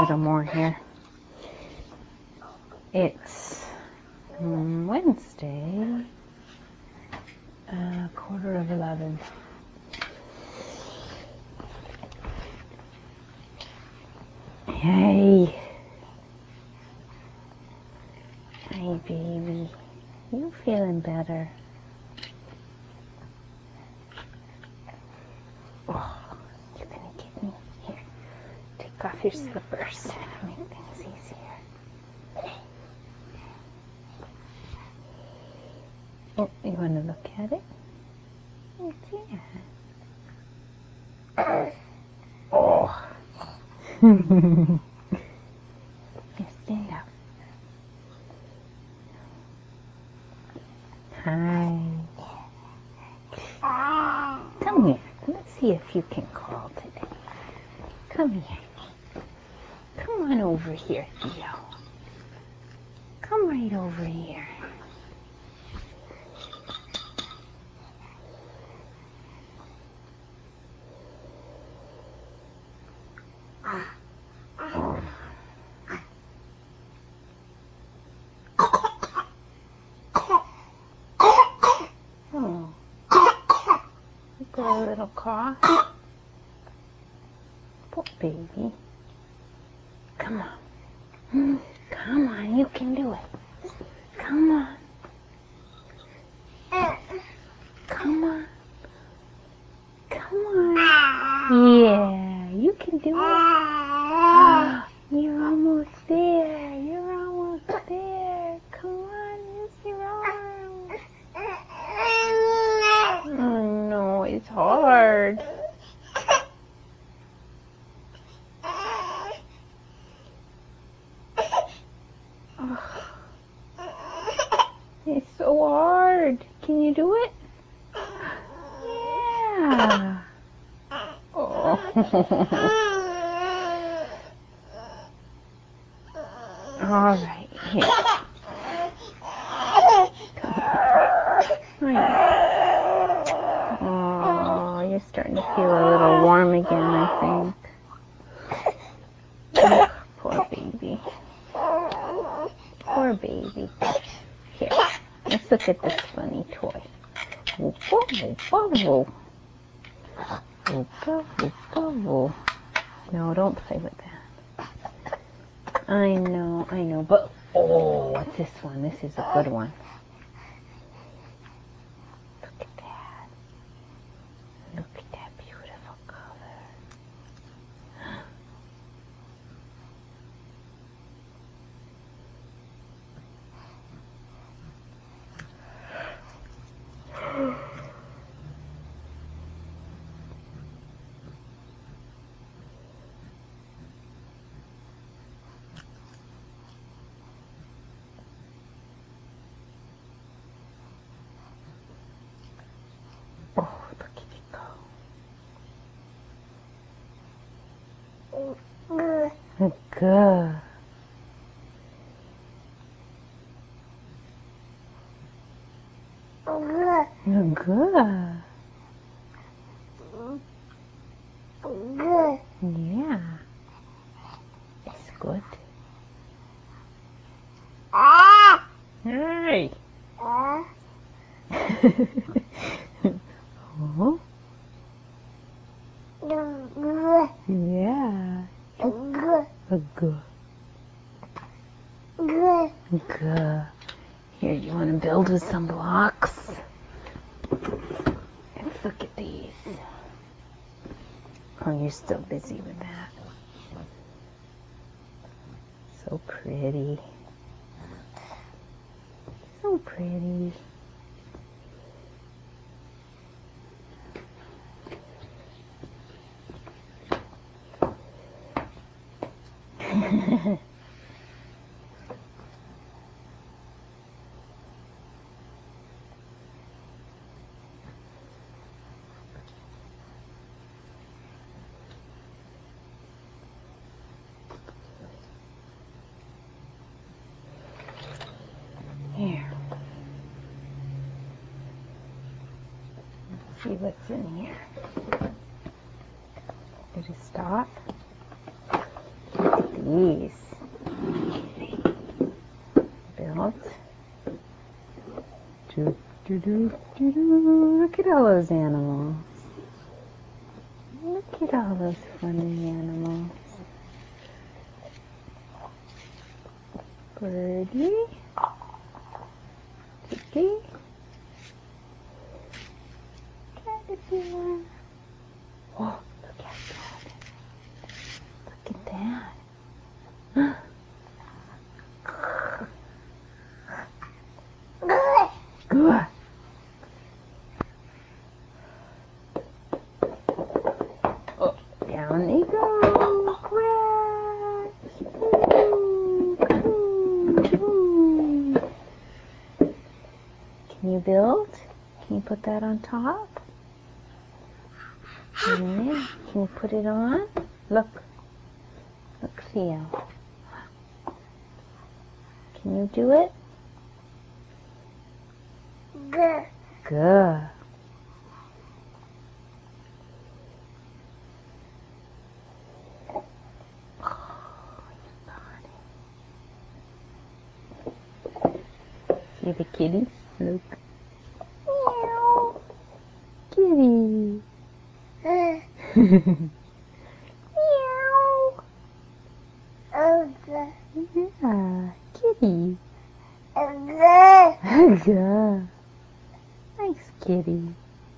little more here. It's Wednesday, 11:15. Hey. Hey, baby. You feeling better? Oh, you're gonna get me. Here, take off your slippers. Make things easier. Oh, you want to look at it? Yeah. Oh. Here, stand up. Hi. Come here. Let's see if you can crawl today. Come here. Come on over here, Theo. Come right over here. Oh, you got a little cough. Poor baby. Come on. Come on, you can do it. Come on. Come on. Come on. Yeah, you can do it. You're almost there. You're almost there. Come on, use your arm. Oh no, it's hard. It's so hard. Can you do it? Yeah. Oh. All right, here. Oh, you're starting to feel a little warm again, I think. Poor baby. Poor baby. Here, let's look at this funny toy. Woopa, woopa, woo. Woopa, woopa, woo. No, don't play with that. I know, but oh, what's this one? This is a good one. Look at that. Look at that beautiful color. Oh, look at it go. Good. Good. Yeah. It's good. Hey. Oh. Yeah. Good. Good. Here, you want to build with some blocks? Let's look at these. Oh, you're still busy with that. So pretty. So pretty. Here. Let's see what's in here. Did it stop? Look at Jeez. Built. Look at all those animals. Look at all those funny animals. Birdie. Chicky. Caterpillar. Oh, look at that. Look at that. Good. Oh, down they go. Crash. Can you build? Can you put that on top? Yeah. Can you put it on? Look. Look, Theo. Can you do it? Good. Good. See the kitty? Look. Meow. Kitty. Meow. Yeah, kitty. Yeah. Nice kitty.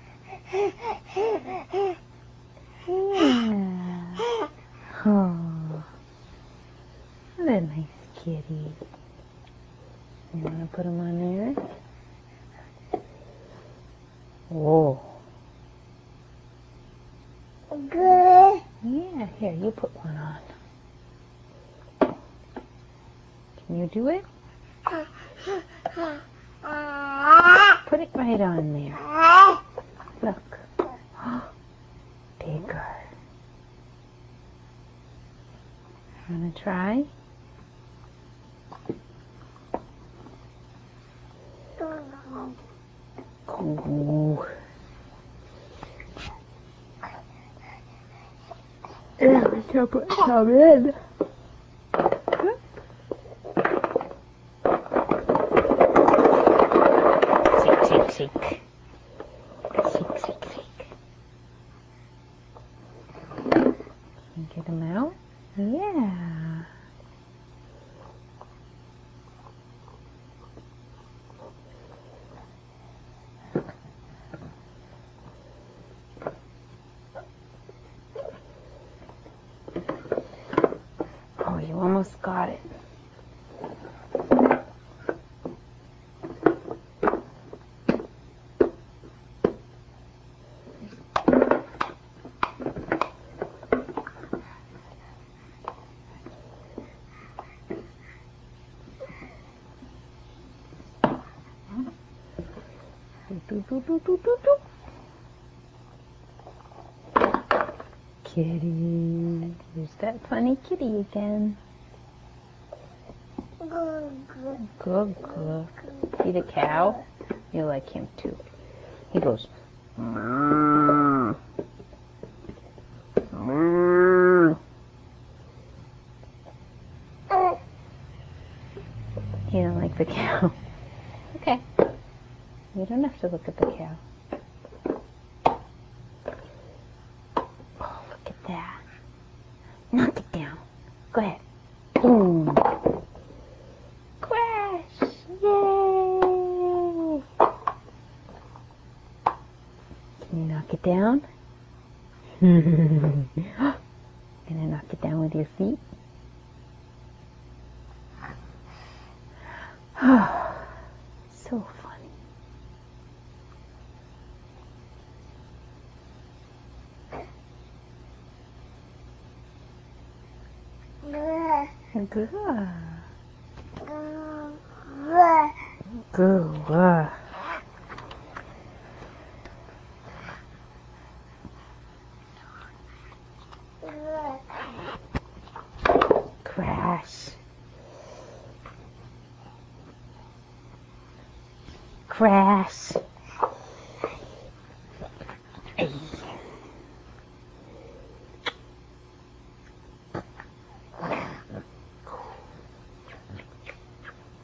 Yeah. Oh, what a nice kitty. You want to put him on there? Whoa. Good. Yeah, here, you put one on. Can you do it? Put it right on there. Look. Bigger. Want to try? Ooh. Yeah, we can put some in. Shake, shake, shake. Shake, shake, shake. Can you get them out? Yeah. Oh, you almost got it. Do, do, do, do, do, do. Kitty. There's that funny kitty again. Good, good. See the cow? You like him too. He goes, "Moo." Moo. You don't like the cow? Okay. You don't have to look at the cow. Oh, look at that. Knock it down. Go ahead. Boom. Crash. Yay. Can you knock it down? Gonna knock it down with your feet? So funny. Good. Good. Crash. Crash. Hey.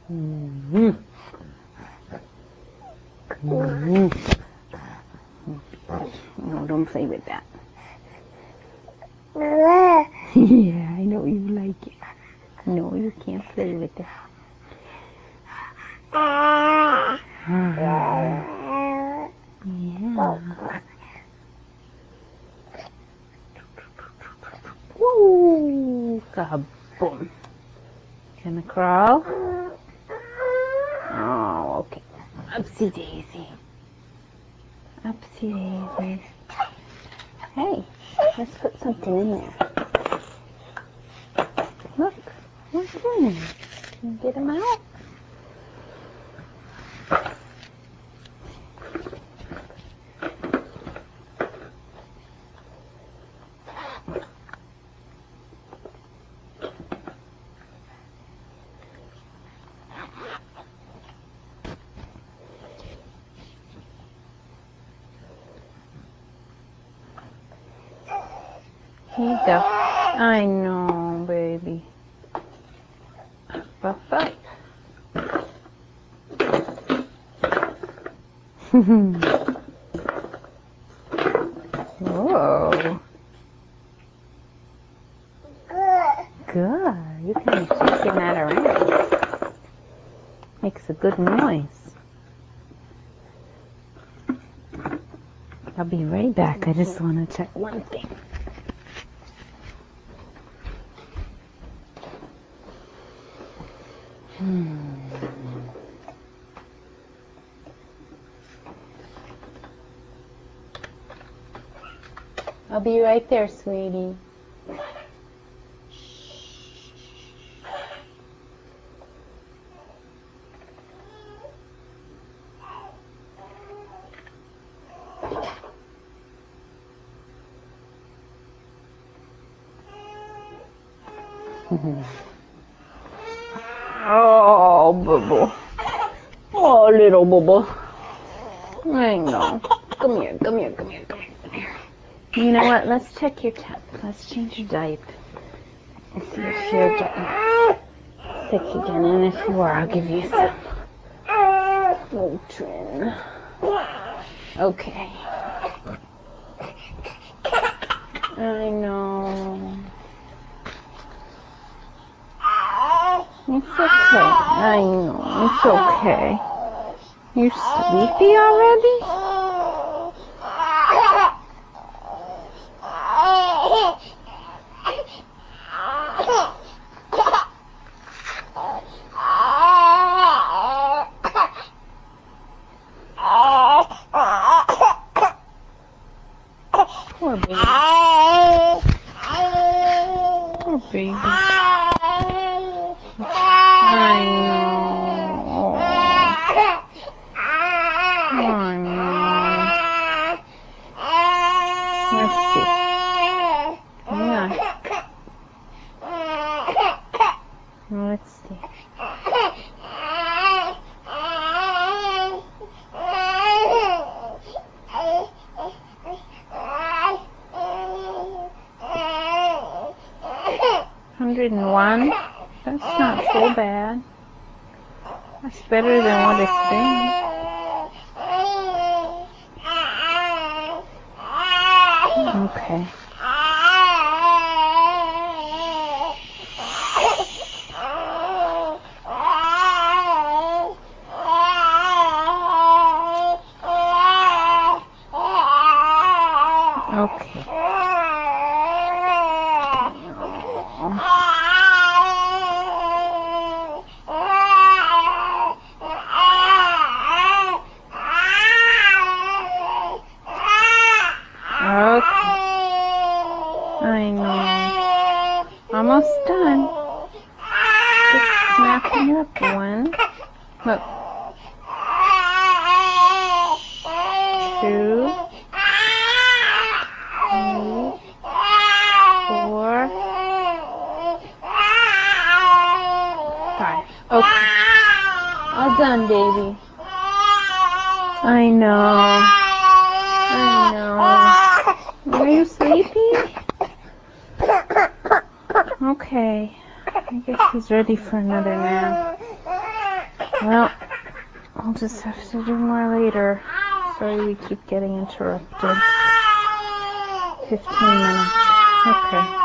Mm-hmm. Mm-hmm. No, don't play with that. Yeah, I know you like it. No, you can't play with that. Yeah. Woo! Kaboom. Gonna crawl? Oh, okay. Upsy daisy. Upsy daisy. Hey, let's put something in there. Look, what's in there? Can you get him out? Here you go. I know, baby. Up, up. Whoa. Good. You can keep shaking that around. Makes a good noise. I'll be right back. I just want to check one thing. I'll be right there, sweetie. Oh, bubble. Oh, little bubble. I know. Come here, come here, come here, come here, come here. You know what? Let's check your temp. Let's change your diaper. And see if you're getting sick again. And if you are, I'll give you some Motrin. Okay. I know. It's okay. I know. It's okay. You're sleepy already? Poor baby. Poor baby. I know. I know. Let's see. Hang on. Let's see. $101. That's not so bad. That's better than what it's been. Okay. Okay. Okay. I know. Almost done. Just snapping up one. Look. 2, 3, 4, 5. Okay. All done, baby. I know. I know. Are you sleepy? Okay. I guess he's ready for another nap. Well, I'll just have to do more later. Sorry we keep getting interrupted. 15 minutes. Okay.